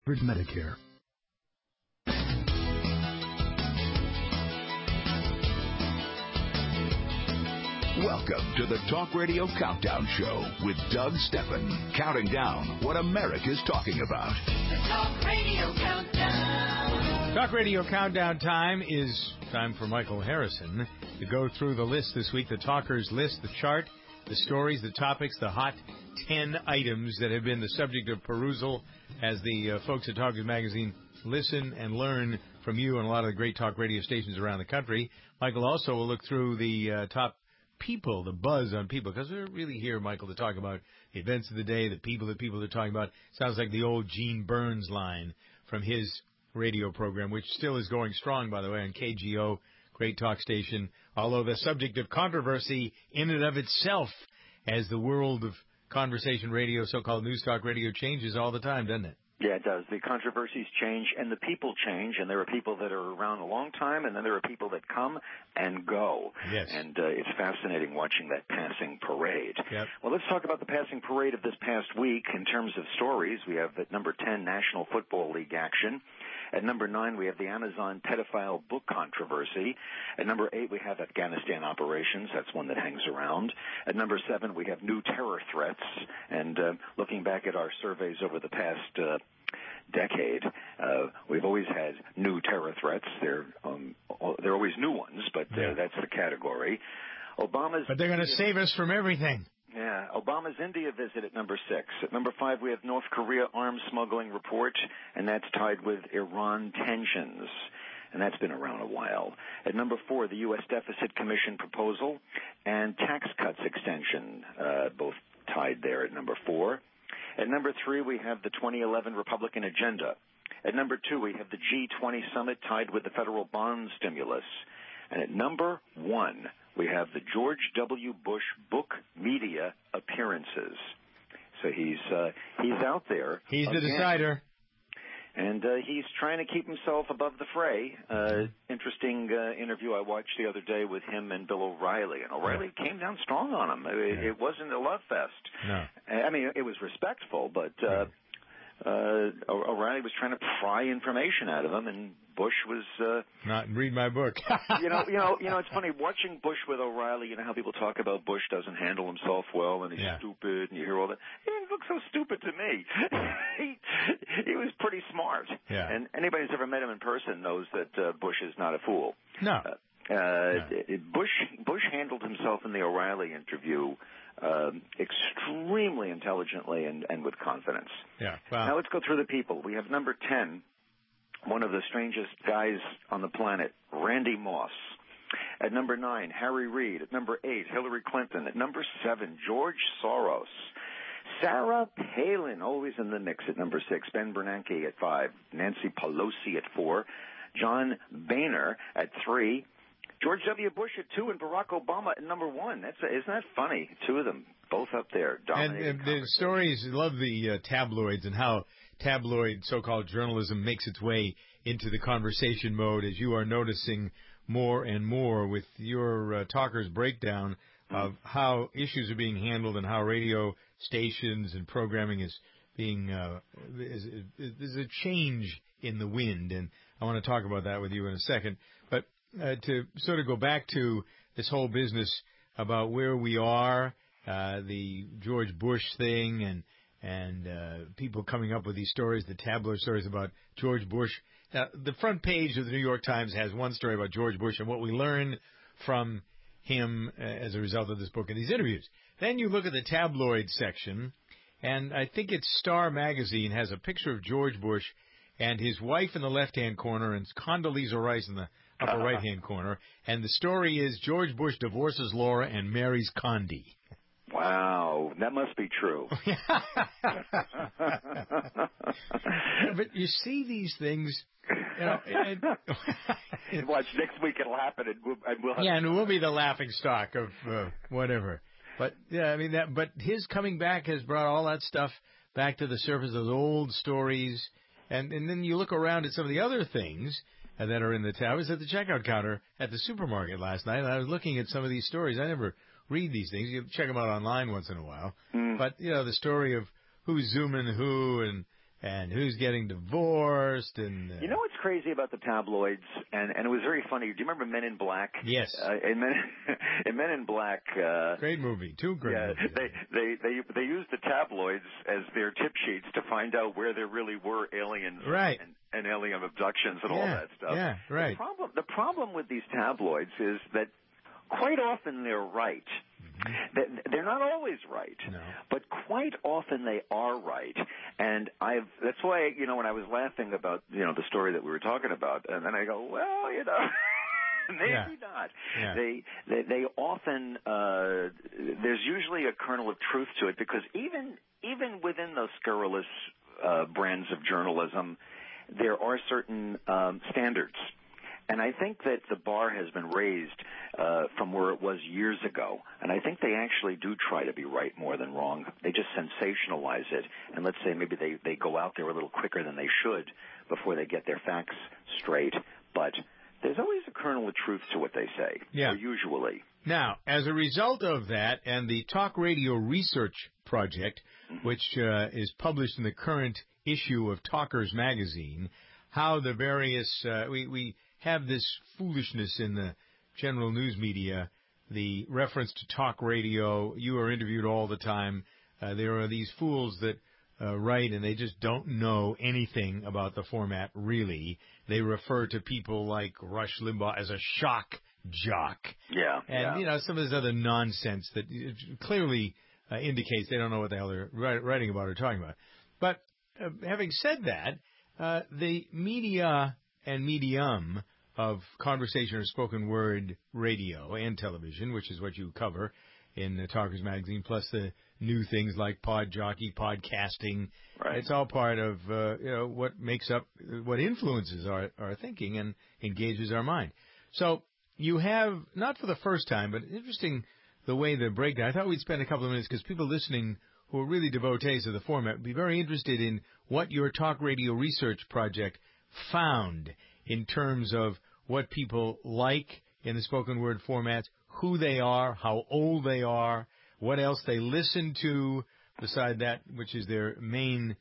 Medicare. Welcome to the Talk Radio Countdown Show with Doug Steffen, counting down what America's talking about. The Talk Radio Countdown. Talk Radio Countdown time is time for Michael Harrison to go through the list this week, the talkers list, the chart, the stories, the topics, the hot 10 items that have been the subject of perusal as the folks at Talkers Magazine listen and learn from you and a lot of the great talk radio stations around the country. Michael also will look through the top people, the buzz on people, because we're really here, Michael, to talk about the events of the day, the people that people are talking about. Sounds like the old Gene Burns line from his radio program, which still is going strong, by the way, on KGO, great talk station, although the subject of controversy in and of itself as the world of conversation radio, so-called news talk radio, changes all the time, doesn't it? Yeah, it does. The controversies change and the people change, and there are people that are around a long time, and then there are people that come and go. Yes. And it's fascinating watching that passing parade. Yep. Well, let's talk about the passing parade of this past week in terms of stories. We have at number 10, National Football League action. At number 9, we have the Amazon pedophile book controversy. At number 8, we have Afghanistan operations. That's one that hangs around. At number 7, we have new terror threats. And looking back at our surveys over the past decade, we've always had new terror threats. They're always new ones, but that's the category. But they're going to save us from everything. Yeah, Obama's India visit at number 6. At number 5, we have North Korea arms smuggling report, and that's tied with Iran tensions, and that's been around a while. At number 4, the U.S. Deficit Commission proposal and tax cuts extension, both tied there at number 4. At number 3, we have the 2011 Republican agenda. At number 2, we have the G20 summit tied with the federal bond stimulus. And at number 1, we have the George W. Bush book media appearances. So he's out there. He's the decider. And he's trying to keep himself above the fray. Interesting interview I watched the other day with him and Bill O'Reilly. And O'Reilly came down strong on him. It wasn't a love fest. No. I mean, it was respectful, but O'Reilly was trying to pry information out of him, and Bush was not read my book. you know. It's funny watching Bush with O'Reilly. You know how people talk about Bush doesn't handle himself well, and he's stupid, and you hear all that. He didn't look so stupid to me. he was pretty smart. Yeah. And anybody who's ever met him in person knows that Bush is not a fool. No. Bush handled himself in the O'Reilly interview extremely intelligently and with confidence. Yeah. Wow. Now let's go through the people. We have number 10, one of the strangest guys on the planet, Randy Moss. At number 9, Harry Reid. At number 8, Hillary Clinton. At number 7, George Soros. Sarah Palin, always in the mix at number 6. Ben Bernanke at 5. Nancy Pelosi at 4. John Boehner at 3. George W. Bush at 2 and Barack Obama at number 1. Isn't that funny? Two of them both up there. And the stories, love the tabloids and how tabloid so-called journalism makes its way into the conversation mode, as you are noticing more and more with your talker's breakdown of how issues are being handled and how radio stations and programming is being there's a change in the wind, and I want to talk about that with you in a second. But to sort of go back to this whole business about where we are, the George Bush thing, and people coming up with these stories, the tabloid stories about George Bush. Now, the front page of the New York Times has one story about George Bush and what we learn from him as a result of this book and these interviews. Then you look at the tabloid section, and I think it's Star Magazine has a picture of George Bush and his wife in the left-hand corner and Condoleezza Rice in the upper right-hand corner. And the story is George Bush divorces Laura and marries Condi. Wow, that must be true. But you see these things, you know. Watch, next week it'll happen, and we'll have and we'll be the laughing stock of whatever. But yeah, I mean that. But his coming back has brought all that stuff back to the surface, those old stories, and then you look around at some of the other things that are in the tab. I was at the checkout counter at the supermarket last night, and I was looking at some of these stories. I never read these things. You check them out online once in a while. But, you know, the story of who's zooming who and who's getting divorced, and You know what's crazy about the tabloids, and it was very funny. Do you remember Men in Black? Yes. In Men in Black. Great movie. Two great movies. They used the tabloids as their tip sheets to find out where there really were aliens, right, and alien abductions and all that stuff. Yeah, right. The problem with these tabloids is that quite often they're right. They're not always right, but quite often they are right. And that's why, when I was laughing about, the story that we were talking about, and then I go, well, maybe not. Yeah. They often, there's usually a kernel of truth to it, because even within those scurrilous brands of journalism, there are certain standards. And I think that the bar has been raised from where it was years ago. And I think they actually do try to be right more than wrong. They just sensationalize it. And let's say maybe they go out there a little quicker than they should before they get their facts straight. But there's always a kernel of truth to what they say, usually. Now, as a result of that and the Talk Radio Research Project, which is published in the current issue of Talkers Magazine, how the various we have this foolishness in the general news media, the reference to talk radio. You are interviewed all the time. There are these fools that write, and they just don't know anything about the format, really. They refer to people like Rush Limbaugh as a shock jock. Yeah. And, some of this other nonsense that clearly indicates they don't know what the hell they're writing about or talking about. But having said that, the media and medium of conversation or spoken word radio and television, which is what you cover in Talkers Magazine, plus the new things like pod jockey, podcasting. Right. It's all part of what makes up, what influences our thinking and engages our mind. So you have, not for the first time, but interesting the way the breakdown. I thought we'd spend a couple of minutes because people listening who are really devotees of the format would be very interested in what your Talk Radio Research Project found in terms of what people like in the spoken word formats, who they are, how old they are, what else they listen to, beside that, which is their main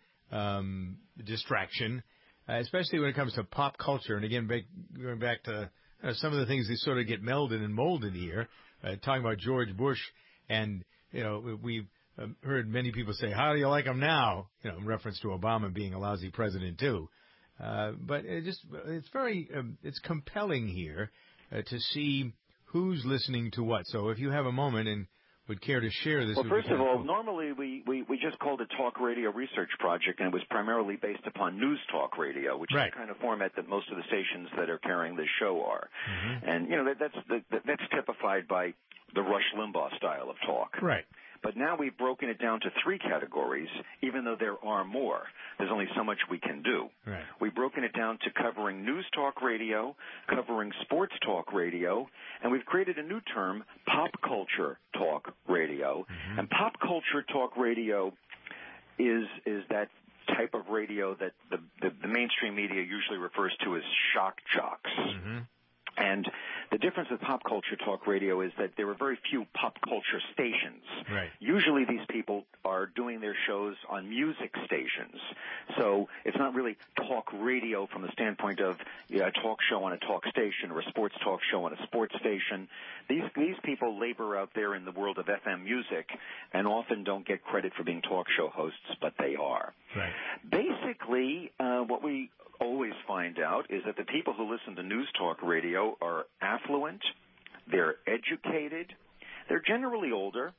distraction, especially when it comes to pop culture. And again, going back to some of the things that sort of get melded and molded here, talking about George Bush, and, we've heard many people say, how do you like him now? In reference to Obama being a lousy president, too. But it's very it's compelling here to see who's listening to what. So if you have a moment and would care to share this. Well, first of all, normally we just called it Talk Radio Research Project, and it was primarily based upon news talk radio, which is the kind of format that most of the stations that are carrying this show are. Mm-hmm. And that's typified by the Rush Limbaugh style of talk. Right. But now we've broken it down to 3 categories, even though there are more. There's only so much we can do. Right. We've broken it down to covering news talk radio, covering sports talk radio, and we've created a new term, pop culture talk radio. Mm-hmm. And pop culture talk radio is that type of radio that the mainstream media usually refers to as shock jocks. Mm-hmm. And the difference with pop culture talk radio is that there are very few pop culture stations. Right. Usually these people are doing their shows on music stations. So it's not really talk radio from the standpoint of a talk show on a talk station or a sports talk show on a sports station. These people labor out there in the world of FM music and often don't get credit for being talk show hosts, but they are. Right. Basically, what we always find out is that the people who listen to news talk radio are affluent, they're educated, they're generally older,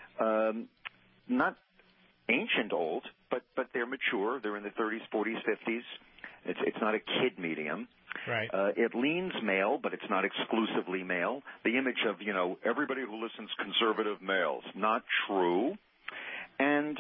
not ancient old, but they're mature. They're in their 30s, 40s, 50s. It's not a kid medium. Right. It leans male, but it's not exclusively male. The image of, everybody who listens conservative males, not true. And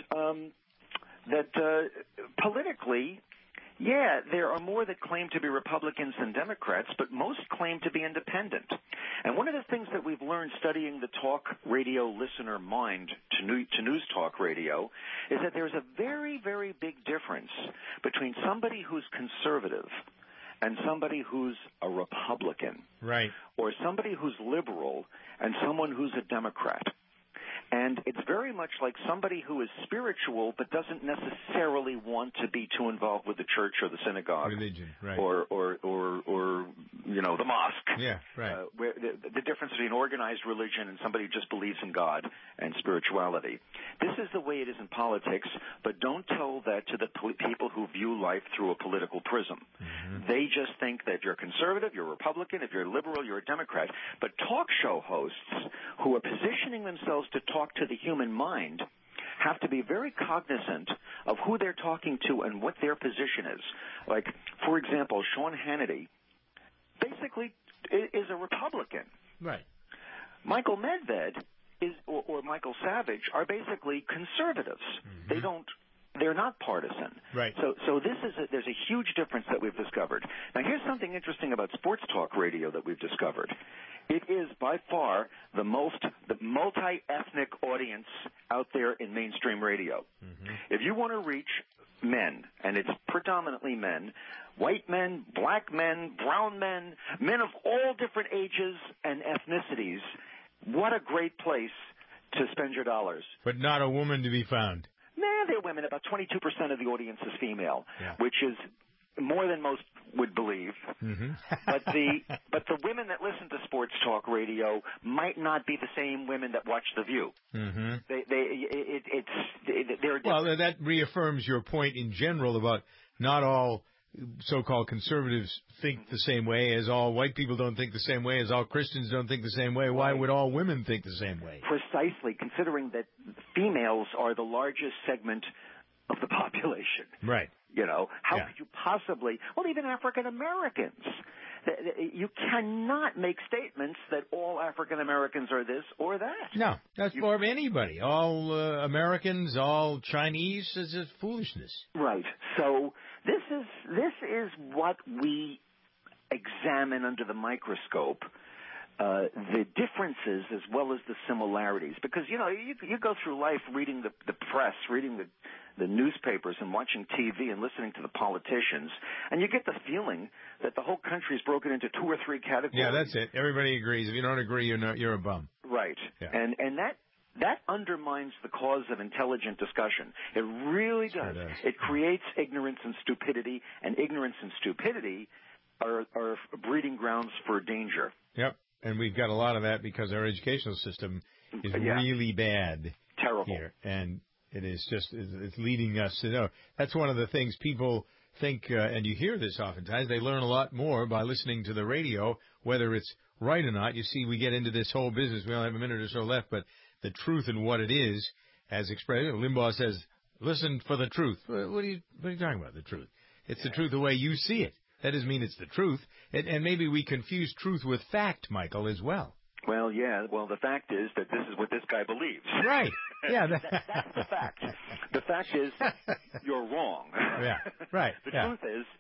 that politically, there are more that claim to be Republicans than Democrats, but most claim to be independent. And one of the things that we've learned studying the talk radio listener mind to news talk radio is that there's a very, very big difference between somebody who's conservative and somebody who's a Republican. Right. Or somebody who's liberal and someone who's a Democrat. And it's very much like somebody who is spiritual but doesn't necessarily want to be too involved with the church or the synagogue, religion, right? Or the mosque. Yeah, right. Where the difference between organized religion and somebody who just believes in God and spirituality. This is the way it is in politics, but don't tell that to the people who view life through a political prism. Mm-hmm. They just think that you're conservative, you're Republican, if you're liberal, you're a Democrat. But talk show hosts who are positioning themselves to talk to the human mind have to be very cognizant of who they're talking to and what their position is. Like, for example, Sean Hannity basically is a Republican. Right. Michael Medved or Michael Savage are basically conservatives. Mm-hmm. They're not partisan. Right. So there's a huge difference that we've discovered. Now, here's something interesting about sports talk radio that we've discovered. It is by far the multi-ethnic audience out there in mainstream radio. Mm-hmm. If you want to reach men, and it's predominantly men, white men, black men, brown men, men of all different ages and ethnicities, what a great place to spend your dollars. But not a woman to be found. Nah, they're women. About 22% of the audience is female, which is more than most would believe. Mm-hmm. but the women that listen to sports talk radio might not be the same women that watch The View. Mm-hmm. Well, that reaffirms your point in general about not all so-called conservatives think the same way, as all white people don't think the same way, as all Christians don't think the same way. Why would all women think the same way? Precisely, considering that females are the largest segment of the population. Right. How could you possibly, even African Americans, you cannot make statements that all African Americans are this or that. No, that's for anybody. All Americans, all Chinese, is just foolishness. Right. So this is what we examine under the microscope. The differences as well as the similarities. Because, you go through life reading the press, reading the newspapers and watching TV and listening to the politicians, and you get the feeling that the whole country is broken into 2 or 3 categories. Yeah, that's it. Everybody agrees. If you don't agree, you're a bum. Right. Yeah. And that undermines the cause of intelligent discussion. It really does. Sure does. It creates ignorance and stupidity, and ignorance and stupidity are breeding grounds for danger. Yep. And we've got a lot of that because our educational system is really bad. Terrible. Here. And it is it's leading us to know. That's one of the things people think, and you hear this oftentimes, they learn a lot more by listening to the radio, whether it's right or not. You see, we get into this whole business. We only have a minute or so left, but the truth and what it is, as expressed, Limbaugh says, listen for the truth. What are you talking about, the truth? It's the truth the way you see it. That doesn't mean it's the truth. And maybe we confuse truth with fact, Michael, as well. Well, yeah. Well, the fact is that this is what this guy believes. Right. Yeah. That's the fact. The fact is you're wrong. Yeah. Right. The truth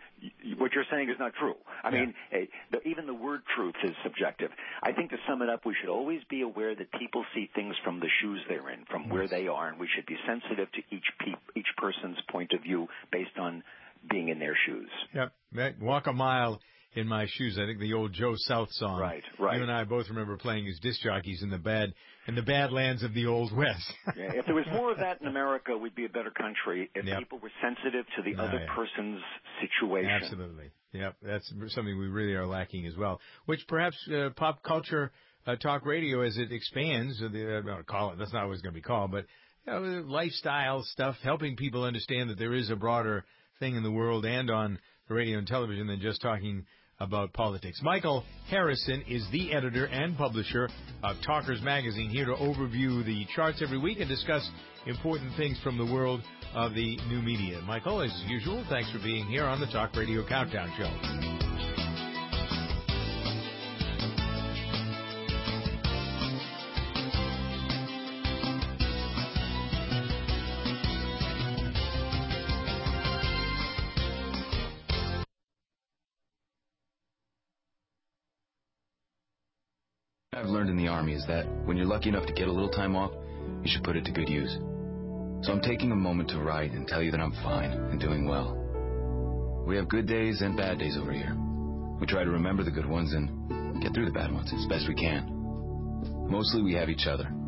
is what you're saying is not true. I mean, even the word truth is subjective. I think to sum it up, we should always be aware that people see things from the shoes they're in, from where they are, and we should be sensitive to each person's point of view based on being in their shoes. Yep. Walk a mile in my shoes. I think the old Joe South song. Right. You and I both remember playing as disc jockeys in the badlands of the Old West. If there was more of that in America, we'd be a better country if people were sensitive to the other person's situation. Absolutely. Yep. That's something we really are lacking as well. Which perhaps pop culture talk radio, as it expands, call it, that's not what it's going to be called, but lifestyle stuff, helping people understand that there is a broader thing in the world and on the radio and television than just talking about politics. Michael Harrison is the editor and publisher of Talkers Magazine, here to overview the charts every week and discuss important things from the world of the new media. Michael, as usual, thanks for being here on the Talk Radio Countdown Show. I've learned in the Army is that when you're lucky enough to get a little time off, you should put it to good use. So I'm taking a moment to write and tell you that I'm fine and doing well. We have good days and bad days over here. We try to remember the good ones and get through the bad ones as best we can. Mostly we have each other.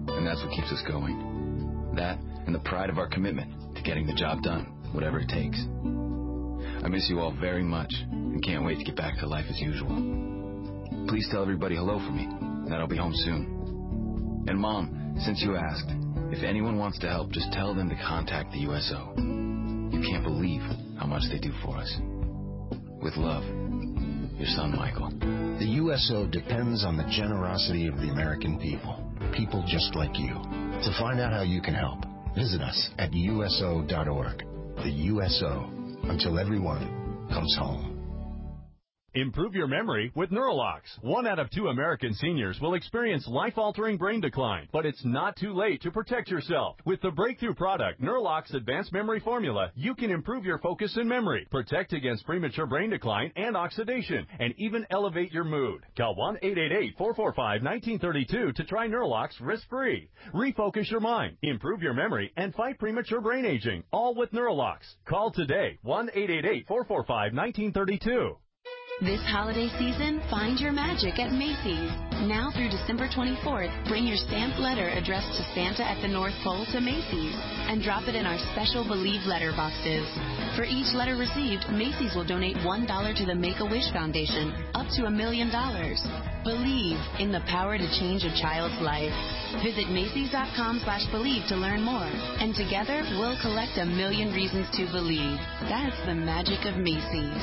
and that's what keeps us going. That and the pride of our commitment to getting the job done, whatever it takes. I miss you all very much and can't wait to get back to life as usual. Please tell everybody hello for me, and that I'll be home soon. And Mom, since you asked, if anyone wants to help, just tell them to contact the USO. You can't believe how much they do for us. With love, your son, Michael. The USO depends on the generosity of the American people. People just like you. To find out how you can help, visit us at USO.org. The USO, until everyone comes home. Improve your memory with Neurolox. 1 out of 2 American seniors will experience life-altering brain decline, but it's not too late to protect yourself. With the breakthrough product, Neurolox Advanced Memory Formula, you can improve your focus and memory, protect against premature brain decline and oxidation, and even elevate your mood. Call 1-888-445-1932 to try Neurolox risk-free. Refocus your mind, improve your memory, and fight premature brain aging, all with Neurolox. Call today, 1-888-445-1932. This holiday season, find your magic at Macy's. Now through December 24th, bring your stamped letter addressed to Santa at the North Pole to Macy's and drop it in our special Believe letter boxes. For each letter received, Macy's will donate $1 to the Make-A-Wish Foundation, up to $1 million. Believe in the power to change a child's life. Visit Macy's.com/believe to learn more. And together, we'll collect 1 million reasons to believe. That's the magic of Macy's.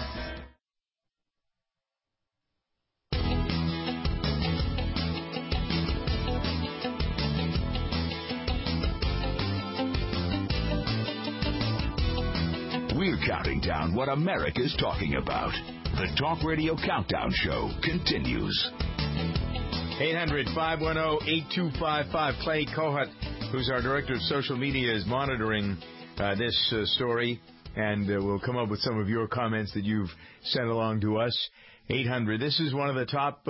We're counting down what America's talking about. The Talk Radio Countdown Show continues. 800-510-8255. Clay Kohut, who's our director of social media, is monitoring this story, and we'll come up with some of your comments that you've sent along to us. 800. This is one of the top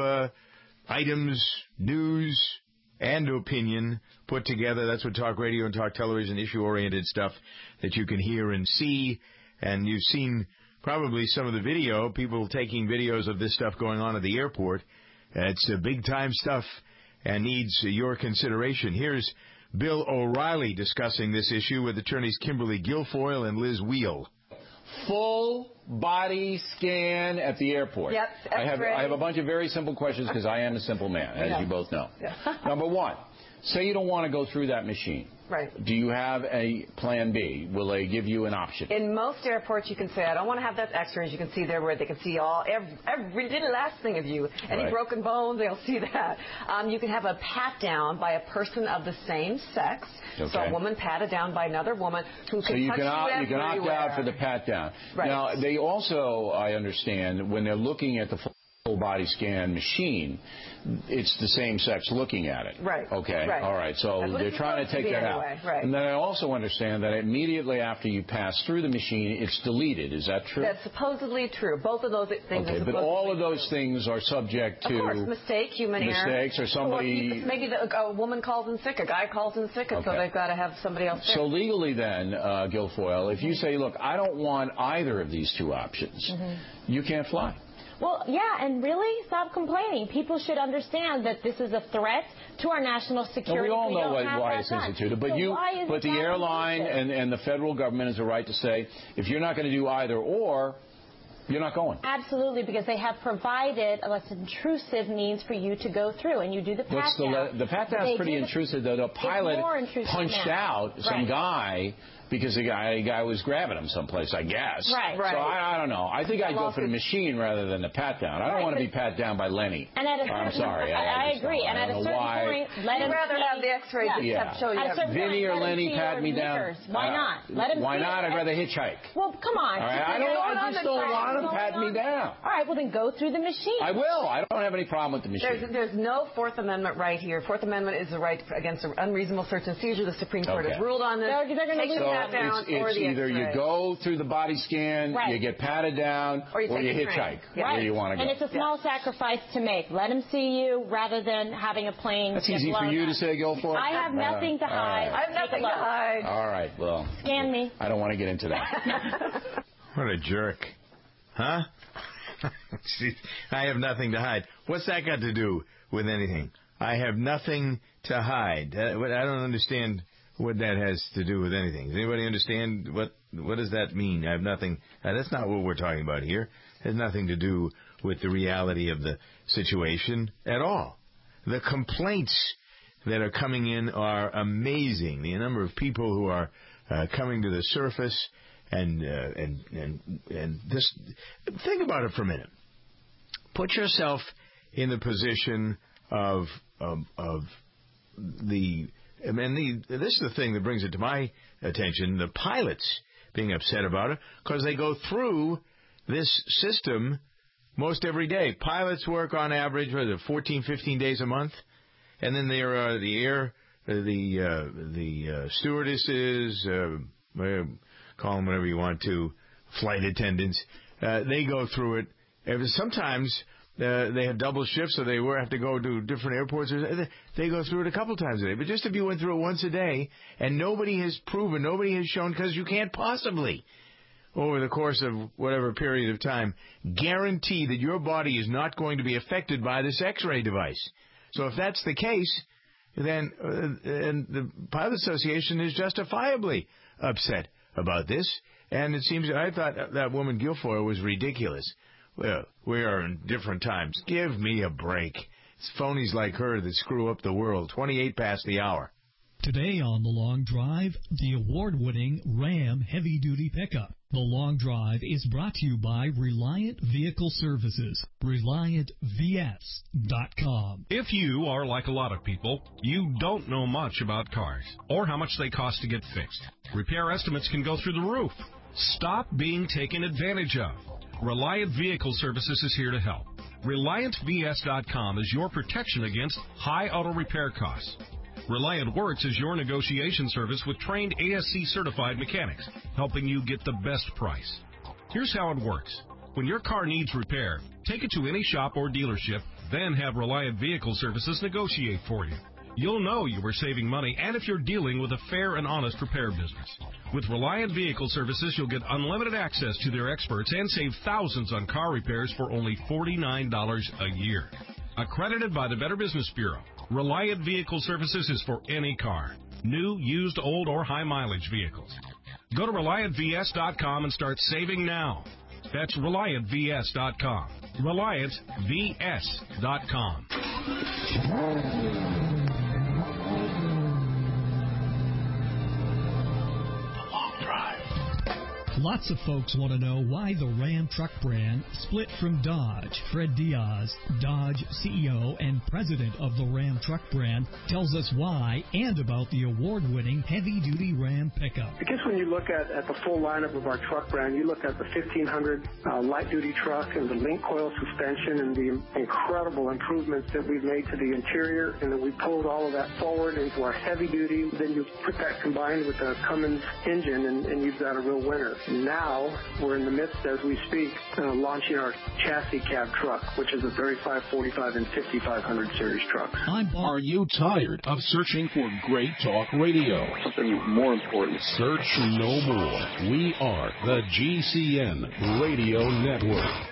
items, news, and opinion put together. That's what Talk Radio and Talk Television, issue-oriented stuff that you can hear and see. And you've seen probably some of the video, people taking videos of this stuff going on at the airport. It's big-time stuff and needs your consideration. Here's Bill O'Reilly discussing this issue with attorneys Kimberly Guilfoyle and Liz Wheel. Full body scan at the airport. Yep. I have a bunch of very simple questions because I am a simple man, as you both know. Yeah. Number one, say you don't want to go through that machine. Right. Do you have a plan B? Will they give you an option? In most airports, you can say, I don't want to have that X-rays. You can see there where they can see every little last thing of you. Any broken bones, they'll see that. You can have a pat down by a person of the same sex. Okay. So a woman patted down by another woman who can touch you everywhere. You can opt out for the pat down. Right. Now, they also, I understand, when they're looking at the full body scan machine, it's the same sex looking at it. Right. Okay. Right. All right. So they're trying to take that out. Right. And then I also understand that immediately after you pass through the machine, it's deleted. Is that true? That's supposedly true. Both of those things are supposed but all of those things are subject to... Of course, mistake, human error. Mistakes or somebody... Or maybe a woman calls in sick, a guy calls in sick, and so they've got to have somebody else there. So legally then, Guilfoyle, if you say, look, I don't want either of these two options, you can't fly. Well, yeah, and really, stop complaining. People should understand that this is a threat to our national security. No, we all know why it's instituted, but the airline and the federal government has a right to say, if you're not going to do either or, you're not going. Absolutely, because they have provided a less intrusive means for you to go through, and you do the pat-down. The pat-down is pretty intrusive, though. The pilot punched out some guy because the guy was grabbing him someplace, I guess. Right. So I don't know. I think I'd go for the machine rather than the pat-down. I don't want to be pat down by Lenny. And I'm sorry. I agree. And at a certain point, let him rather have the X-rays except show you. Vinny or Lenny pat me down. Why not? Let him. Why not? I'd rather hitchhike. Well, come on. All right. I just don't want him to pat me down. All right. Well, then go through the machine. I will. I don't have any problem with the machine. There's no Fourth Amendment right here. Fourth Amendment is the right against unreasonable search and seizure. The Supreme Court has ruled on this. They're going to lose that down or the either you go through the body scan, you get patted down, or you hitchhike where you want to go. And it's a small sacrifice to make. Let him see you rather than having a plane. That's easy for you to say, Guilfoyle. I have nothing to hide. I have nothing to hide. All right, well. Scan me. I don't want to get into that. What a jerk. Huh? I have nothing to hide. What's that got to do with anything? I have nothing to hide. I don't understand what that has to do with anything. Does anybody understand what does that mean? I have nothing. That's not what we're talking about here. It has nothing to do with the reality of the situation at all. The complaints that are coming in are amazing. The number of people who are coming to the surface and this. Think about it for a minute. Put yourself in the position of the. I mean, this is the thing that brings it to my attention, the pilots being upset about it, because they go through this system most every day. Pilots work on average, 14, 15 days a month, and then there are the stewardesses, call them whatever you want to, flight attendants. They go through it. Sometimes they have double shifts, so they have to go to different airports. They go through it a couple times a day. But just if you went through it once a day, and nobody has proven, nobody has shown, because you can't possibly, over the course of whatever period of time, guarantee that your body is not going to be affected by this X-ray device. So if that's the case, then and the Pilot Association is justifiably upset about this. And it seems, I thought that woman Guilfoyle was ridiculous. Well, we are in different times. Give me a break. It's phonies like her that screw up the world. 28 past the hour. Today on The Long Drive, the award-winning Ram heavy-duty pickup. The Long Drive is brought to you by Reliant Vehicle Services. ReliantVS.com. If you are like a lot of people, you don't know much about cars or how much they cost to get fixed. Repair estimates can go through the roof. Stop being taken advantage of. Reliant Vehicle Services is here to help. ReliantVS.com is your protection against high auto repair costs. Reliant Works is your negotiation service with trained ASC-certified mechanics, helping you get the best price. Here's how it works. When your car needs repair, take it to any shop or dealership, then have Reliant Vehicle Services negotiate for you. You'll know you are saving money and if you're dealing with a fair and honest repair business. With Reliant Vehicle Services, you'll get unlimited access to their experts and save thousands on car repairs for only $49 a year. Accredited by the Better Business Bureau, Reliant Vehicle Services is for any car, new, used, old, or high-mileage vehicles. Go to ReliantVS.com and start saving now. That's ReliantVS.com. ReliantVS.com. Lots of folks want to know why the Ram truck brand split from Dodge. Fred Diaz, Dodge CEO and president of the Ram truck brand, tells us why and about the award-winning heavy-duty Ram pickup. I guess when you look at the full lineup of our truck brand, you look at the 1500 light-duty truck and the link coil suspension and the incredible improvements that we've made to the interior, and then we pulled all of that forward into our heavy-duty. Then you put that combined with the Cummins engine, and you've got a real winner. Now, we're in the midst, as we speak, launching our chassis cab truck, which is a 3545 and 5500 series truck. Are you tired of searching for great talk radio? Something more important. Search no more. We are the GCN Radio Network.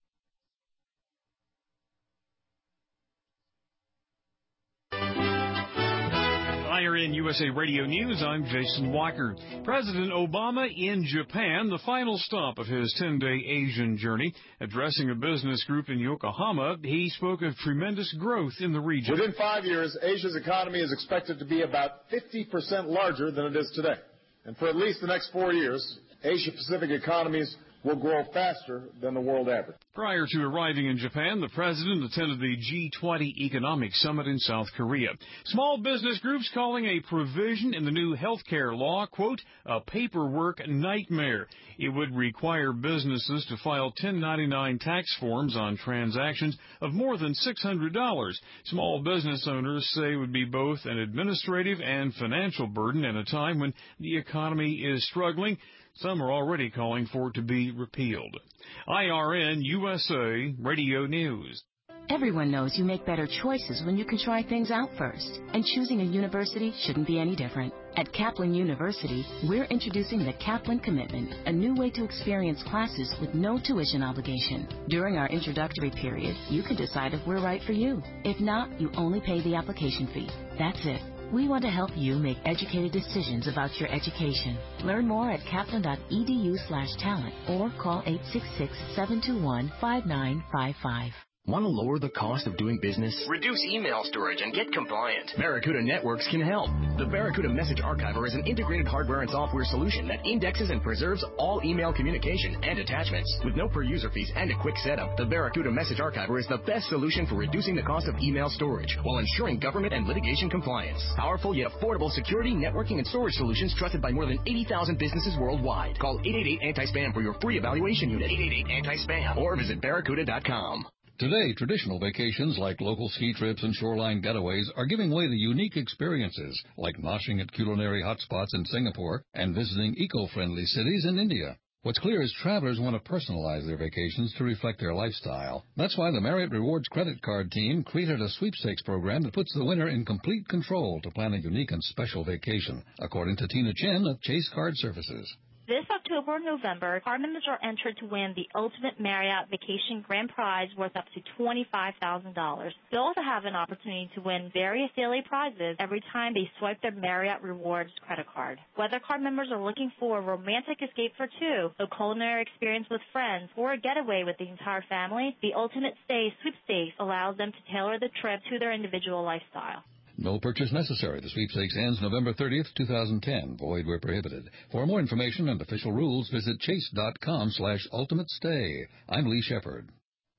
In USA Radio News, I'm Jason Walker. President Obama in Japan, the final stop of his 10-day Asian journey. Addressing a business group in Yokohama, he spoke of tremendous growth in the region. Within 5 years, Asia's economy is expected to be about 50% larger than it is today. And for at least the next 4 years, Asia-Pacific economies will grow faster than the world average. Prior to arriving in Japan, the president attended the G20 Economic Summit in South Korea. Small business groups calling a provision in the new health care law, quote, a paperwork nightmare. It would require businesses to file 1099 tax forms on transactions of more than $600. Small business owners say it would be both an administrative and financial burden at a time when the economy is struggling. Some are already calling for it to be repealed. IRN USA Radio News. Everyone knows you make better choices when you can try things out first. And choosing a university shouldn't be any different. At Kaplan University, we're introducing the Kaplan Commitment, a new way to experience classes with no tuition obligation. During our introductory period, you can decide if we're right for you. If not, you only pay the application fee. That's it. We want to help you make educated decisions about your education. Learn more at kaplan.edu/talent or call 866-721-5955. Want to lower the cost of doing business? Reduce email storage and get compliant. Barracuda Networks can help. The Barracuda Message Archiver is an integrated hardware and software solution that indexes and preserves all email communication and attachments. With no per-user fees and a quick setup, the Barracuda Message Archiver is the best solution for reducing the cost of email storage while ensuring government and litigation compliance. Powerful yet affordable security, networking, and storage solutions trusted by more than 80,000 businesses worldwide. Call 888-ANTI-SPAM for your free evaluation unit. 888-ANTI-SPAM or visit barracuda.com. Today, traditional vacations like local ski trips and shoreline getaways are giving way to unique experiences like moshing at culinary hotspots in Singapore and visiting eco-friendly cities in India. What's clear is travelers want to personalize their vacations to reflect their lifestyle. That's why the Marriott Rewards credit card team created a sweepstakes program that puts the winner in complete control to plan a unique and special vacation, according to Tina Chen of Chase Card Services. This October and November, card members are entered to win the Ultimate Marriott Vacation Grand Prize worth up to $25,000. They'll also have an opportunity to win various daily prizes every time they swipe their Marriott Rewards credit card. Whether card members are looking for a romantic escape for two, a culinary experience with friends, or a getaway with the entire family, the Ultimate Stay Sweepstakes allows them to tailor the trip to their individual lifestyle. No purchase necessary. The sweepstakes ends November 30th, 2010. Void where prohibited. For more information and official rules, visit chase.com/ultimatestay. I'm Lee Shepard.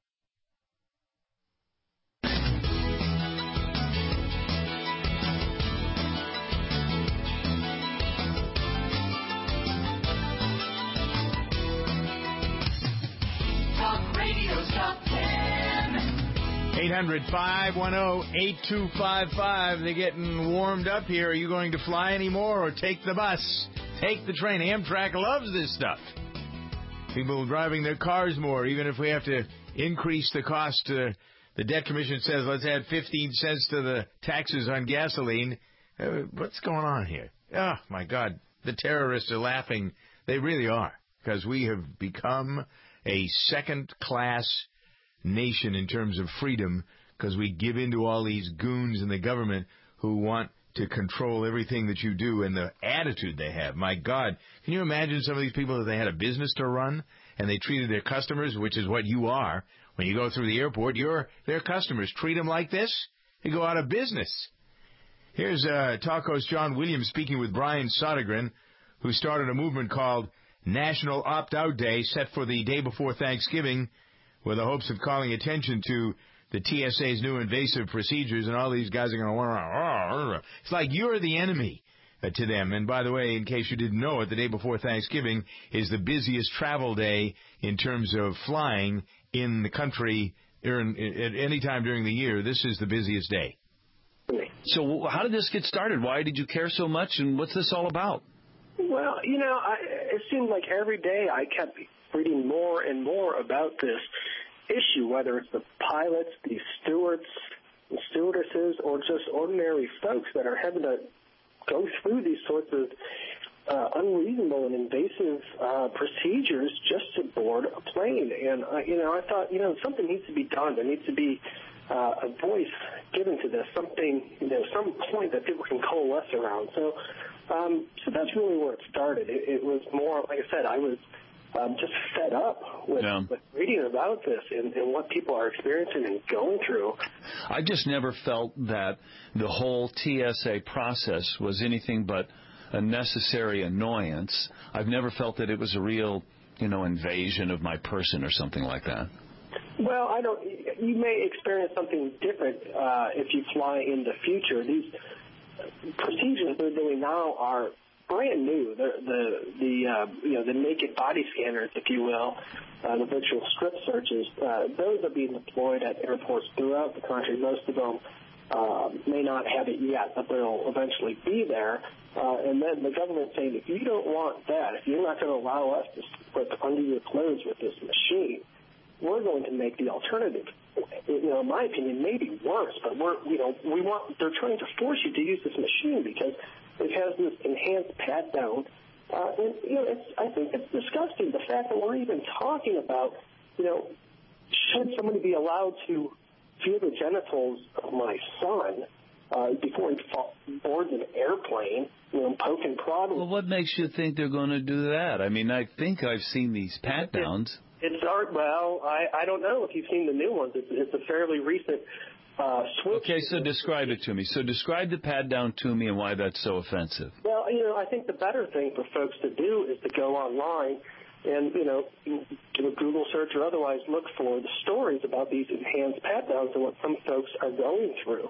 Talk Radio's Top 10. 800-510-8255. They're getting warmed up here. Are you going to fly anymore or take the bus? Take the train. Amtrak loves this stuff. People driving their cars more, even if we have to increase the cost. The debt commission says let's add 15 cents to the taxes on gasoline. What's going on here? Oh, my God. The terrorists are laughing. They really are, because we have become a second-class nation in terms of freedom because we give in to all these goons in the government who want to control everything that you do and the attitude they have. My God, can you imagine some of these people if they had a business to run and they treated their customers, which is what you are. When you go through the airport, you're their customers. Treat them like this, they go out of business. Here's talk host John Williams speaking with Brian Sodergren, who started a movement called National Opt-Out Day, set for the day before Thanksgiving, with the hopes of calling attention to the TSA's new invasive procedures, and all these guys are going to want to... It's like you're the enemy to them. And by the way, in case you didn't know it, the day before Thanksgiving is the busiest travel day in terms of flying in the country at any time during the year. This is the busiest day. So how did this get started? Why did you care so much, and what's this all about? Well, it seemed like every day I kept reading more and more about this issue, whether it's the pilots, the stewards, the stewardesses, or just ordinary folks that are having to go through these sorts of unreasonable and invasive procedures just to board a plane. And, I thought, something needs to be done. There needs to be a voice given to this, something, some point that people can coalesce around. So that's really where it started. It was more, like I said, I was just fed up with reading about this and what people are experiencing and going through. I just never felt that the whole TSA process was anything but a necessary annoyance. I've never felt that it was a real, invasion of my person or something like that. Well, you may experience something different if you fly in the future. These procedures they're doing now are brand new. The naked body scanners, if you will, the virtual strip searches, those are being deployed at airports throughout the country. Most of them may not have it yet, but they'll eventually be there. And then the government's saying, if you don't want that, if you're not going to allow us to put under your clothes with this machine, we're going to make the alternative. in my opinion, maybe worse. But they're trying to force you to use this machine because it has this enhanced pat down. I think it's disgusting. The fact that we're even talking about, should somebody be allowed to feel the genitals of my son before he boards an airplane, poke and prod. Well, what makes you think they're going to do that? I mean, I think I've seen these pat downs. I don't know if you've seen the new ones. It's a fairly recent switch. Okay, so describe it to me. So describe the pat down to me and why that's so offensive. Well, I think the better thing for folks to do is to go online and, do a Google search or otherwise look for the stories about these enhanced pat downs and what some folks are going through.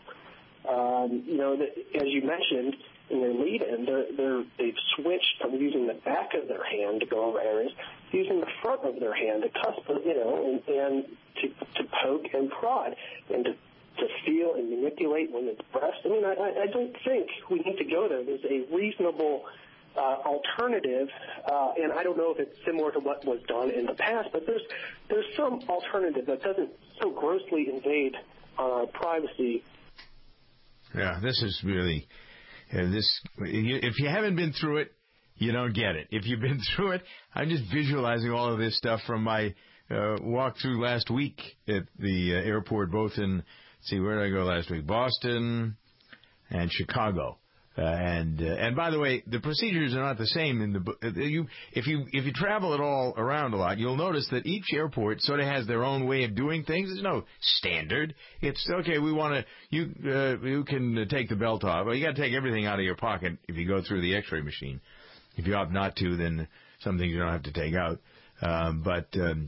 As you mentioned in their lead-in, they've switched from using the back of their hand to go over areas, using the front of their hand to cusp, and to poke and prod and to feel and manipulate women's breasts. I mean, I don't think we need to go there. There's a reasonable alternative, and I don't know if it's similar to what was done in the past, but there's some alternative that doesn't so grossly invade our privacy. Yeah, this is really if you haven't been through it, you don't get it. If you've been through it, I'm just visualizing all of this stuff from my walk through last week at the airport, both in, where did I go last week? Boston and Chicago. And by the way, the procedures are not the same if you travel at all around a lot, you'll notice that each airport sort of has their own way of doing things. There's no standard. It's okay. We want to. You can take the belt off. Well, you got to take everything out of your pocket if you go through the X-ray machine. If you opt not to, then some things you don't have to take out. But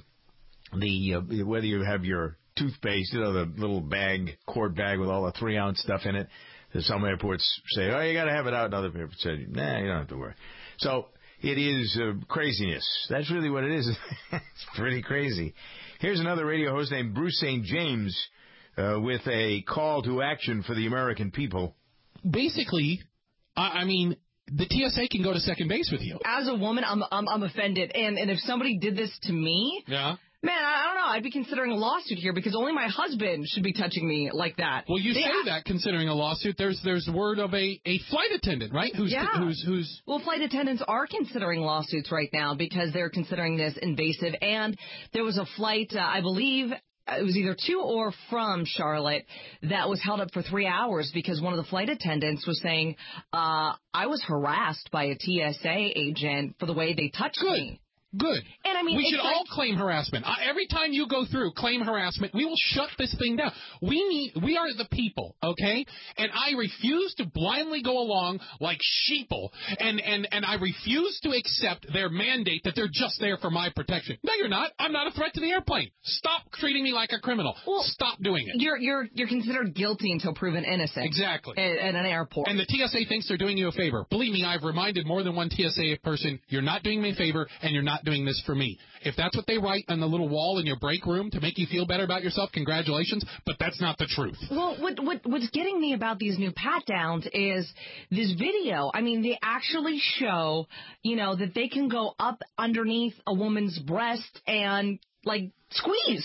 whether you have your toothpaste, the little quart bag with all the 3-ounce stuff in it. Some airports say, oh, you got to have it out, and other airports say, nah, you don't have to worry. So it is craziness. That's really what it is. It's pretty crazy. Here's another radio host named Bruce St. James with a call to action for the American people. Basically, I mean, the TSA can go to second base with you. As a woman, I'm offended. And if somebody did this to me... Yeah. Man, I don't know. I'd be considering a lawsuit here because only my husband should be touching me like that. Well, you say that considering a lawsuit. There's word of a flight attendant, right? Who's Well, flight attendants are considering lawsuits right now because they're considering this invasive. And there was a flight, I believe, it was either to or from Charlotte that was held up for 3 hours because one of the flight attendants was saying, I was harassed by a TSA agent for the way they touched me. Good. And I mean, we should all claim harassment. Every time you go through, claim harassment. We will shut this thing down. We are the people, okay? And I refuse to blindly go along like sheeple, and I refuse to accept their mandate that they're just there for my protection. No, you're not. I'm not a threat to the airplane. Stop treating me like a criminal. Well, stop doing it. You're considered guilty until proven innocent. Exactly. At an airport. And the TSA thinks they're doing you a favor. Believe me, I've reminded more than one TSA person, you're not doing me a favor, and you're not doing this for me. If that's what they write on the little wall in your break room to make you feel better about yourself, congratulations, but that's not the truth. Well, what's getting me about these new pat-downs is this video. I mean, they actually show, that they can go up underneath a woman's breast and, squeeze.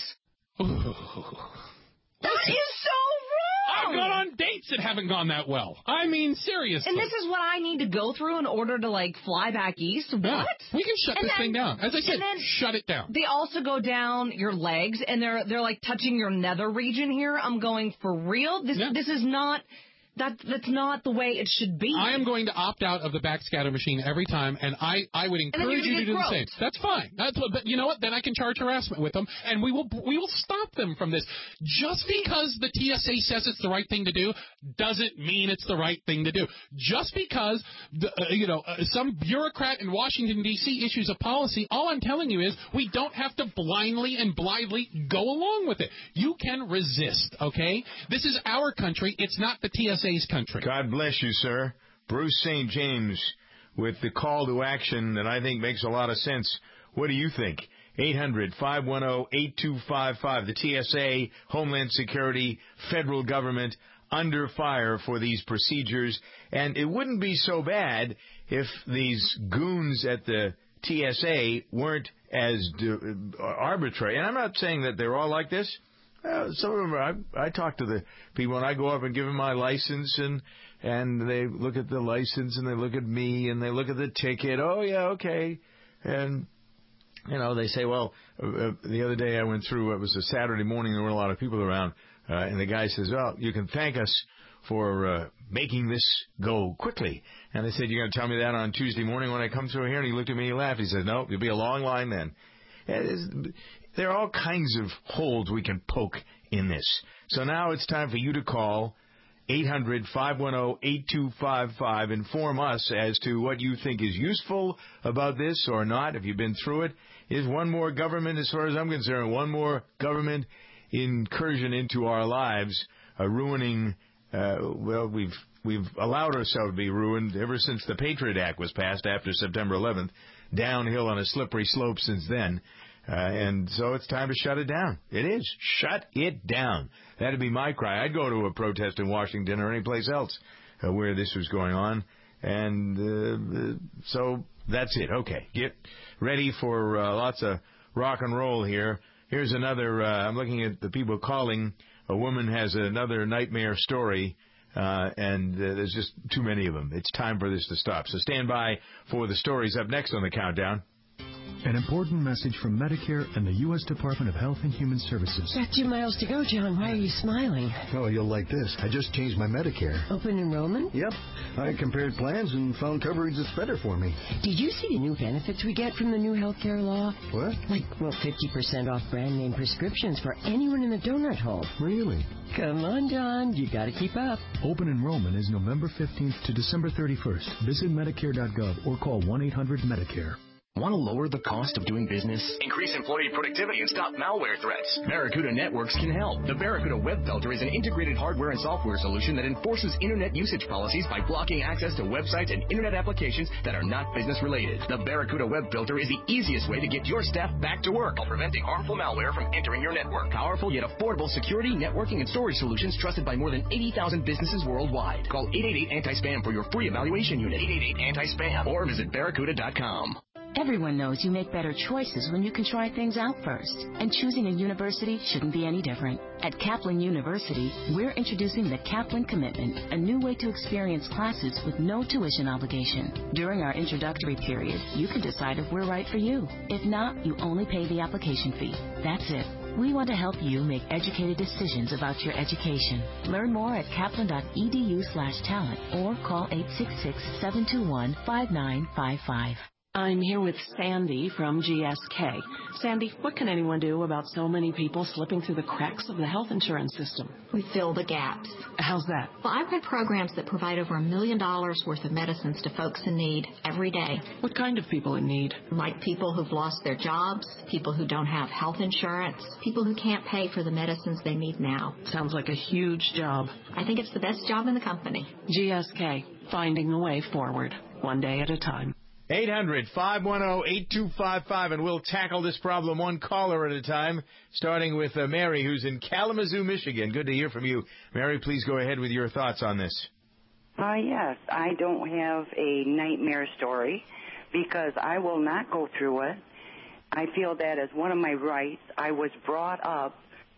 That is so wrong! I've gone on dates that haven't gone that well. I mean, seriously. And this is what I need to go through in order to, fly back east? What? Yeah, we can shut this thing down. As I said, shut it down. They also go down your legs, and they're touching your nether region here. I'm going, for real? This is not... That's not the way it should be. I am going to opt out of the backscatter machine every time, and I would encourage you to do the same. That's fine. But you know what? Then I can charge harassment with them, and we will stop them from this. Just because the TSA says it's the right thing to do doesn't mean it's the right thing to do. Just because some bureaucrat in Washington D.C. issues a policy, all I'm telling you is we don't have to blindly and blithely go along with it. You can resist. Okay? This is our country. It's not the TSA. Country. God bless you, sir. Bruce St. James with the call to action that I think makes a lot of sense. What do you think? 800-510-8255. The TSA, Homeland Security, federal government under fire for these procedures. And it wouldn't be so bad if these goons at the TSA weren't as arbitrary. And I'm not saying that they're all like this. Some of them, I talk to the people, and I go up and give them my license, and they look at the license, and they look at me, and they look at the ticket. Oh, yeah, okay. And, they say, well, the other day I went through, it was a Saturday morning, there were a lot of people around, and the guy says, well, you can thank us for making this go quickly. And I said, you're going to tell me that on Tuesday morning when I come through here? And he looked at me and he laughed. He said, no, there'll be a long line then. There are all kinds of holes we can poke in this. So now it's time for you to call 800-510-8255. Inform us as to what you think is useful about this or not, if you've been through it. Is one more government, as far as I'm concerned, one more government incursion into our lives, ruining, we've allowed ourselves to be ruined ever since the Patriot Act was passed after September 11th, downhill on a slippery slope since then. And so it's time to shut it down. It is. Shut it down. That'd be my cry. I'd go to a protest in Washington or any place else where this was going on. And so that's it. Okay. Get ready for lots of rock and roll here. Here's another, I'm looking at the people calling. A woman has another nightmare story, and there's just too many of them. It's time for this to stop. So stand by for the stories up next on the countdown. An important message from Medicare and the U.S. Department of Health and Human Services. Got 2 miles to go, John. Why are you smiling? Oh, you'll like this. I just changed my Medicare. Open enrollment? Yep. I compared plans and found coverage that's better for me. Did you see the new benefits we get from the new health care law? What? Like, 50% off brand name prescriptions for anyone in the donut hole. Really? Come on, John. You got to keep up. Open enrollment is November 15th to December 31st. Visit Medicare.gov or call 1-800-MEDICARE. Want to lower the cost of doing business? Increase employee productivity and stop malware threats? Barracuda Networks can help. The Barracuda Web Filter is an integrated hardware and software solution that enforces internet usage policies by blocking access to websites and internet applications that are not business related. The Barracuda Web Filter is the easiest way to get your staff back to work while preventing harmful malware from entering your network. Powerful yet affordable security, networking, and storage solutions trusted by more than 80,000 businesses worldwide. Call 888-ANTI-SPAM for your free evaluation unit. 888-ANTI-SPAM or visit Barracuda.com. Everyone knows you make better choices when you can try things out first. And choosing a university shouldn't be any different. At Kaplan University, we're introducing the Kaplan Commitment, a new way to experience classes with no tuition obligation. During our introductory period, you can decide if we're right for you. If not, you only pay the application fee. That's it. We want to help you make educated decisions about your education. Learn more at kaplan.edu/talent or call 866-721-5955. I'm here with Sandy from GSK. Sandy, what can anyone do about so many people slipping through the cracks of the health insurance system? We fill the gaps. How's that? Well, I run programs that provide over $1 million worth of medicines to folks in need every day. What kind of people in need? Like people who've lost their jobs, people who don't have health insurance, people who can't pay for the medicines they need now. Sounds like a huge job. I think it's the best job in the company. GSK, finding the way forward, one day at a time. 800-510-8255, and we'll tackle this problem one caller at a time, starting with Mary, who's in Kalamazoo, Michigan. Good to hear from you. Mary, please go ahead with your thoughts on this. Yes. I don't have a nightmare story because I will not go through it. I feel that as one of my rights. I was brought up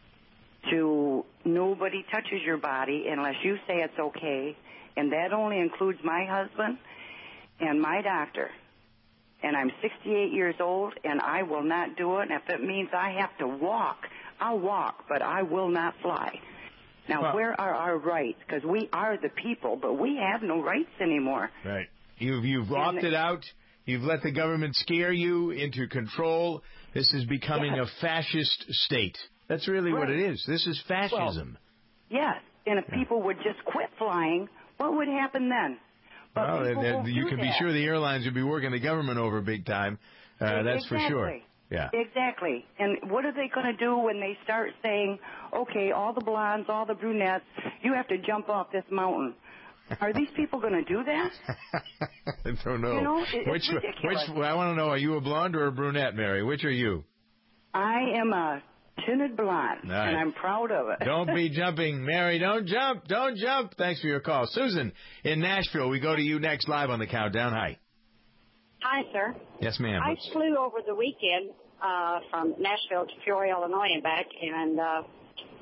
to nobody touches your body unless you say it's okay, and that only includes my husband and my doctor. And I'm 68 years old, and I will not do it. And if it means I have to walk, I'll walk, but I will not fly. Now, where are our rights? Because we are the people, but we have no rights anymore. Right. You've opted out. You've let the government scare you into control. This is becoming a fascist state. That's really what it is. This is fascism. Well, yes. And if people would just quit flying, what would happen then? Well, you can be sure the airlines would be working the government over big time. That's for sure. Yeah. Exactly. And what are they going to do when they start saying, okay, all the blondes, all the brunettes, you have to jump off this mountain? Are these people going to do that? I don't know. You know, it's ridiculous. I want to know, are you a blonde or a brunette, Mary? Which are you? I am a tinted blonde, and I'm proud of it. Don't be jumping, Mary. Don't jump. Don't jump. Thanks for your call. Susan in Nashville, we go to you next live on the countdown. Hi. Hi, sir. Yes, ma'am. I flew over the weekend from Nashville to Peoria, Illinois and back, and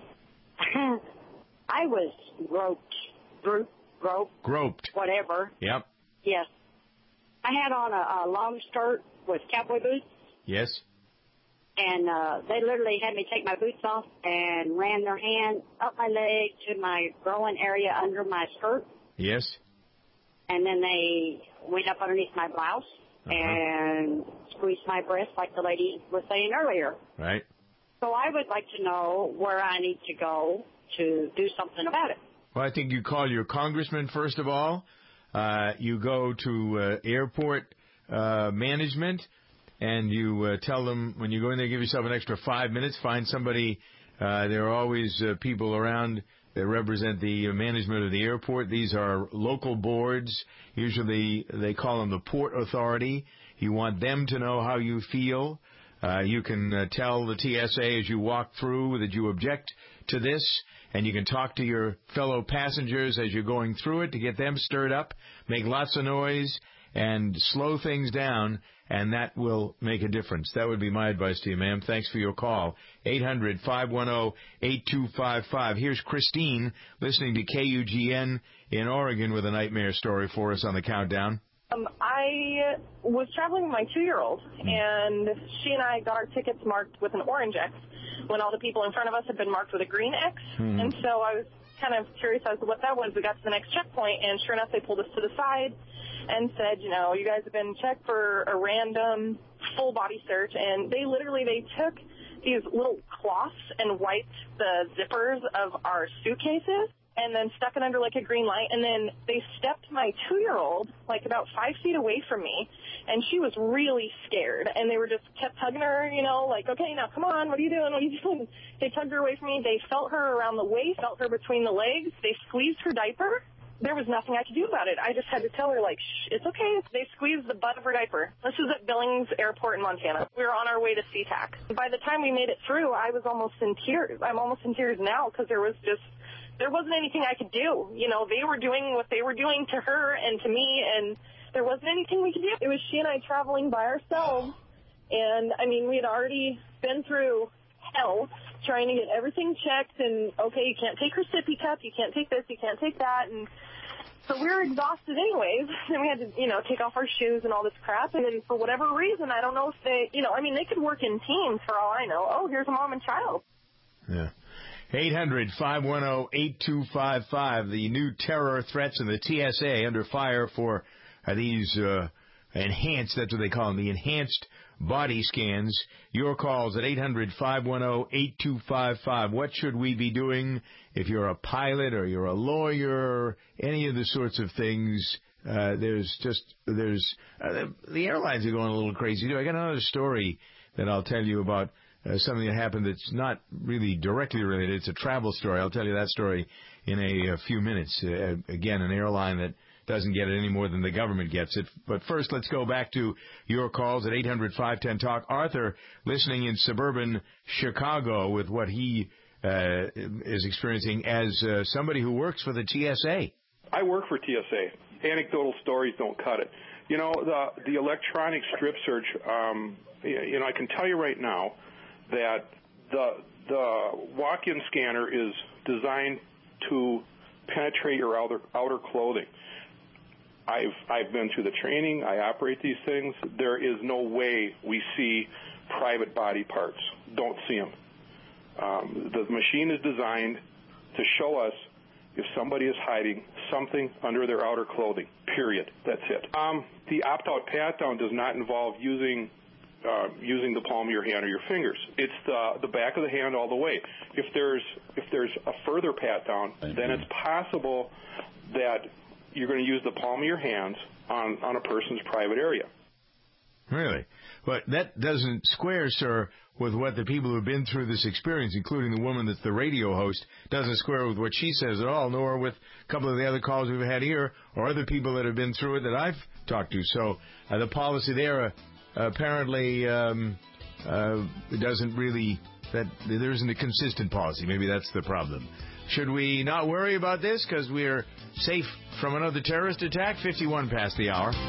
I was groped, whatever. Yep. Yes. I had on a long skirt with cowboy boots. Yes. And they literally had me take my boots off and ran their hand up my leg to my growing area under my skirt. Yes. And then they went up underneath my blouse and squeezed my breast like the lady was saying earlier. Right. So I would like to know where I need to go to do something about it. Well, I think you call your congressman first of all. You go to airport management, and you tell them when you go in there, give yourself an extra 5 minutes. Find somebody. There are always people around that represent the management of the airport. These are local boards. Usually they call them the Port Authority. You want them to know how you feel. You can tell the TSA as you walk through that you object to this, and you can talk to your fellow passengers as you're going through it to get them stirred up, make lots of noise, and slow things down, and that will make a difference. That would be my advice to you, ma'am. Thanks for your call. 800-510-8255. Here's Christine listening to KUGN in Oregon with a nightmare story for us on the countdown. I was traveling with my 2-year-old, and she and I got our tickets marked with an orange X when all the people in front of us had been marked with a green X. And so I was kind of curious as to what that was. We got to the next checkpoint, and sure enough, they pulled us to the side and said, you know, you guys have been checked for a random full body search. And they took these little cloths and wiped the zippers of our suitcases and then stuck it under like a green light. And then they stepped my 2-year-old like about 5 feet away from me, and she was really scared. And they were just kept tugging her, you know, like, okay, now come on, what are you doing? What are you doing? They tugged her away from me. They felt her around the waist, felt her between the legs. They squeezed her diaper. There was nothing I could do about it. I just had to tell her, like, shh, it's okay. They squeezed the butt of her diaper. This was at Billings Airport in Montana. We were on our way to SeaTac. By the time we made it through, I was almost in tears. I'm almost in tears now because there wasn't anything I could do. You know, they were doing what they were doing to her and to me, and there wasn't anything we could do. It was she and I traveling by ourselves, and, I mean, we had already been through hell trying to get everything checked, and, okay, you can't take her sippy cup, you can't take this, you can't take that, and so we were exhausted anyways, and we had to, you know, take off our shoes and all this crap, and then for whatever reason, I don't know if they, you know, I mean, they could work in teams for all I know. Oh, here's a mom and child. Yeah. 800-510-8255. The new terror threats in the TSA under fire for these enhanced, that's what they call them, the enhanced body scans. Your calls at 800-510-8255. What should we be doing if you're a pilot or you're a lawyer, any of the sorts of things? The airlines are going a little crazy too. I got another story that I'll tell you about. Something that happened that's not really directly related. It's a travel story. I'll tell you that story in a few minutes. Again, an airline that doesn't get it any more than the government gets it. But first, let's go back to your calls at 800-510-TALK. Arthur, listening in suburban Chicago with what he is experiencing as somebody who works for the TSA. I work for TSA. Anecdotal stories don't cut it. You know, the electronic strip search, you know, I can tell you right now that the walk-in scanner is designed to penetrate your outer clothing. I've been through the training. I operate these things. There is no way we see private body parts. Don't see them. The machine is designed to show us if somebody is hiding something under their outer clothing, period. That's it. The opt-out pat-down does not involve using the palm of your hand or your fingers. It's the back of the hand all the way. If there's a further pat-down, then it's possible that you're going to use the palm of your hands on a person's private area. Really? But that doesn't square, sir, with what the people who have been through this experience, including the woman that's the radio host, doesn't square with what she says at all, nor with a couple of the other calls we've had here or other people that have been through it that I've talked to. So the policy there apparently doesn't really, that there isn't a consistent policy. Maybe that's the problem. Should we not worry about this because we're safe from another terrorist attack? 51 past the hour.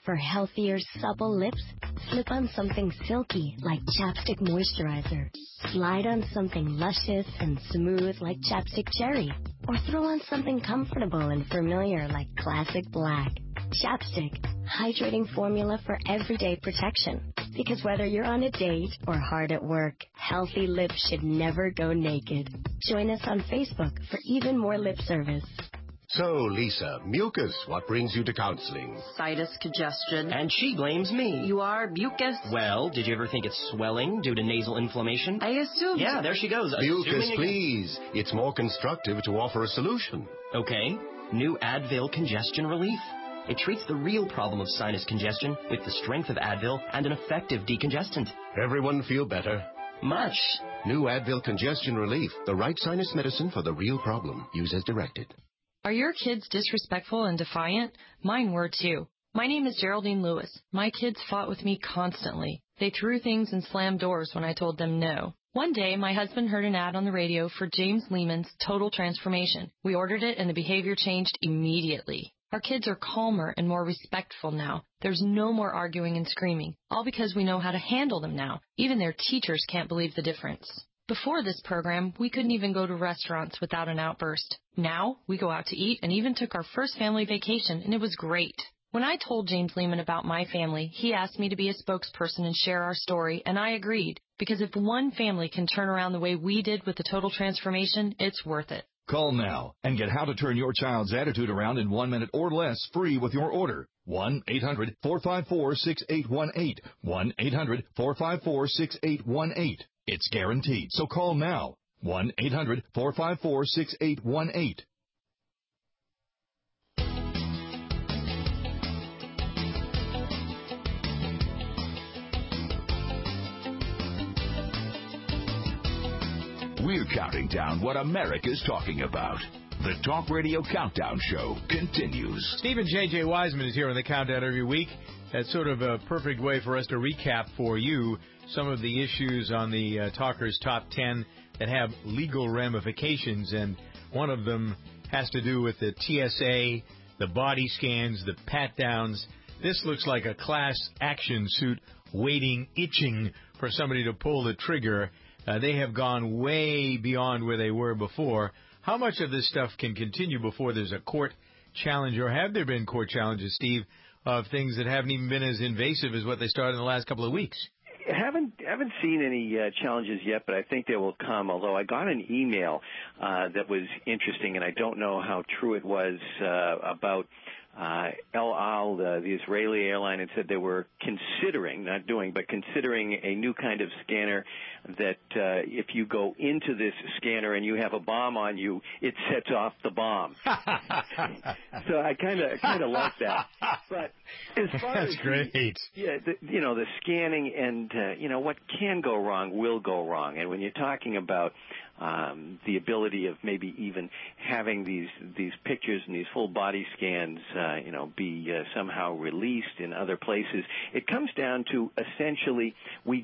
For healthier, supple lips, slip on something silky like Chapstick Moisturizer. Slide on something luscious and smooth like Chapstick Cherry. Or throw on something comfortable and familiar like Classic Black. Chapstick, hydrating formula for everyday protection. Because whether you're on a date or hard at work, healthy lips should never go naked. Join us on Facebook for even more lip service. So, Lisa, mucus, what brings you to counseling? Sinus congestion. And she blames me. You are mucus. Well, did you ever think it's swelling due to nasal inflammation? I assumed. Yeah, there she goes. Mucus, please. It's more constructive to offer a solution. Okay. New Advil Congestion Relief. It treats the real problem of sinus congestion with the strength of Advil and an effective decongestant. Everyone feel better? Much. New Advil Congestion Relief, the right sinus medicine for the real problem. Use as directed. Are your kids disrespectful and defiant? Mine were too. My name is Geraldine Lewis. My kids fought with me constantly. They threw things and slammed doors when I told them no. One day, my husband heard an ad on the radio for James Lehman's Total Transformation. We ordered it and the behavior changed immediately. Our kids are calmer and more respectful now. There's no more arguing and screaming, all because we know how to handle them now. Even their teachers can't believe the difference. Before this program, we couldn't even go to restaurants without an outburst. Now, we go out to eat and even took our first family vacation, and it was great. When I told James Lehman about my family, he asked me to be a spokesperson and share our story, and I agreed. Because if one family can turn around the way we did with the Total Transformation, it's worth it. Call now and get how to turn your child's attitude around in 1 minute or less free with your order. 1-800-454-6818. 1-800-454-6818. It's guaranteed, so call now. 1-800-454-6818. We're counting down what America's talking about. The Talk Radio Countdown Show continues. Stephen J.J. Wiseman is here on the Countdown every week. That's sort of a perfect way for us to recap for you some of the issues on the Talker's Top 10 that have legal ramifications, and one of them has to do with the TSA, the body scans, the pat-downs. This looks like a class action suit waiting, itching for somebody to pull the trigger. They have gone way beyond where they were before. How much of this stuff can continue before there's a court challenge, or have there been court challenges, Steve, of things that haven't even been as invasive as what they started in the last couple of weeks? Haven't seen any challenges yet, but I think they will come. Although I got an email that was interesting, and I don't know how true it was, about El Al, the Israeli airline, and said they were considering, not doing, but considering a new kind of scanner that if you go into this scanner and you have a bomb on you, it sets off the bomb. So I kind of like that. But as far That's as great. The scanning and what can go wrong will go wrong. And when you're talking about the ability of maybe even having these pictures and these full body scans, be somehow released in other places, it comes down to essentially we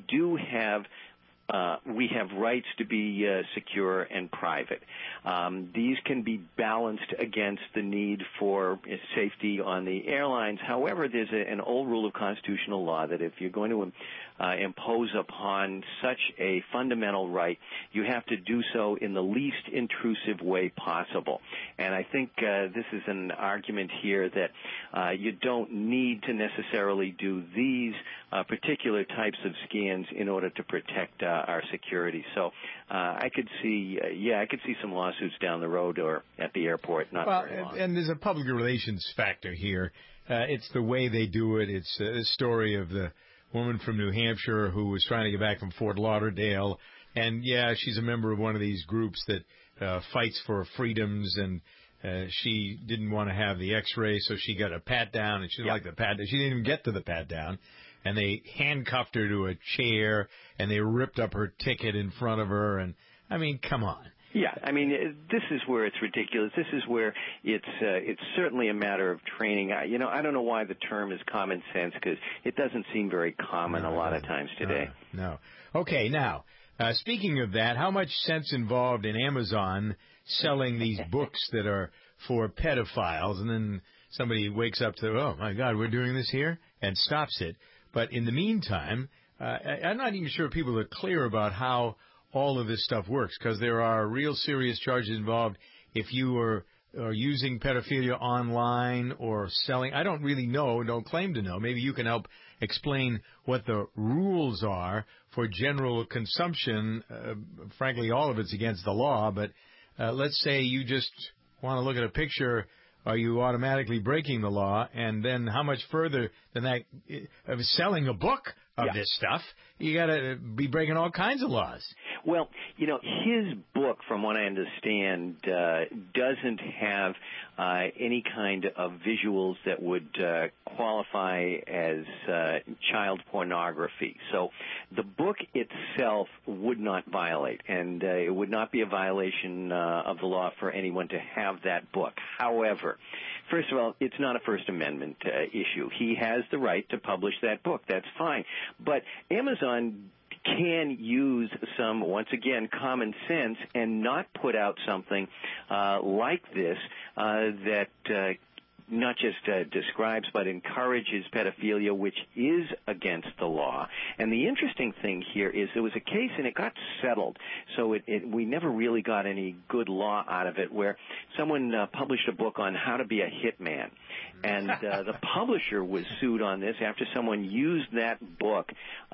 have rights to be secure and private. These can be balanced against the need for safety on the airlines. However, there's an old rule of constitutional law that if you're going to impose upon such a fundamental right, you have to do so in the least intrusive way possible. And I think this is an argument here that you don't need to necessarily do these particular types of scans in order to protect our security. So I could see some lawsuits down the road or at the airport. Not very long. And there's a public relations factor here. It's the way they do it. It's a story of the woman from New Hampshire who was trying to get back from Fort Lauderdale. And, yeah, she's a member of one of these groups that fights for freedoms, and she didn't want to have the X-ray, so she got a pat-down, and she didn't like the pat-down. She didn't even get to the pat-down. And they handcuffed her to a chair, and they ripped up her ticket in front of her. And, I mean, come on. Yeah, I mean, this is where it's ridiculous. This is where it's certainly a matter of training. I don't know why the term is common sense, because it doesn't seem very common a lot of times today. No. Okay, now, speaking of that, how much sense involved in Amazon selling these books that are for pedophiles, and then somebody wakes up to, oh, my God, we're doing this here, and stops it. But in the meantime, I'm not even sure people are clear about how all of this stuff works, because there are real serious charges involved if you are using pedophilia online or selling. I don't really know, don't claim to know. Maybe you can help explain what the rules are for general consumption. Frankly, all of it's against the law, but let's say you just want to look at a picture. Are you automatically breaking the law? And then how much further than that, of selling a book of this stuff, you got to be breaking all kinds of laws. Well, his book, from what I understand, doesn't have any kind of visuals that would qualify as child pornography. So the book itself would not violate, and it would not be a violation of the law for anyone to have that book. However, first of all, it's not a First Amendment issue. He has the right to publish that book. That's fine. But Amazon can use some, once again, common sense and not put out something like this that not just describes but encourages pedophilia, which is against the law. And the interesting thing here is there was a case, and it got settled, so we never really got any good law out of it, where someone published a book on how to be a hitman. And the publisher was sued on this after someone used that book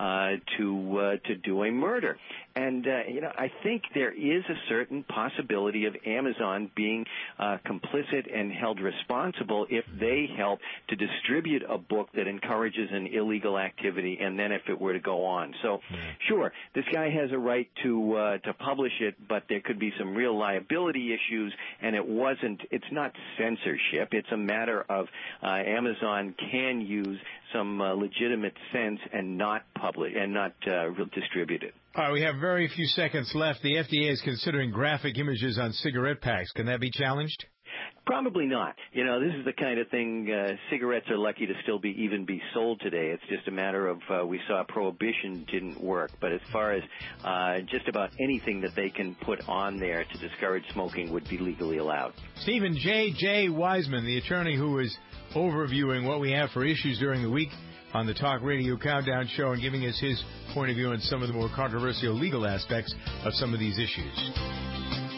to do a murder. And, I think there is a certain possibility of Amazon being complicit and held responsible if they help to distribute a book that encourages an illegal activity, and then if it were to go on. So, sure, this guy has a right to publish it, but there could be some real liability issues, and it's not censorship. It's a matter of Amazon can use some legitimate sense and not publish and not distribute it. All right, we have very few seconds left. The FDA is considering graphic images on cigarette packs. Can that be challenged? Probably not. This is the kind of thing, cigarettes are lucky to still even be sold today. It's just a matter of we saw prohibition didn't work. But as far as just about anything that they can put on there to discourage smoking would be legally allowed. Stephen J. Wiseman, the attorney who is overviewing what we have for issues during the week on the Talk Radio Countdown Show and giving us his point of view on some of the more controversial legal aspects of some of these issues.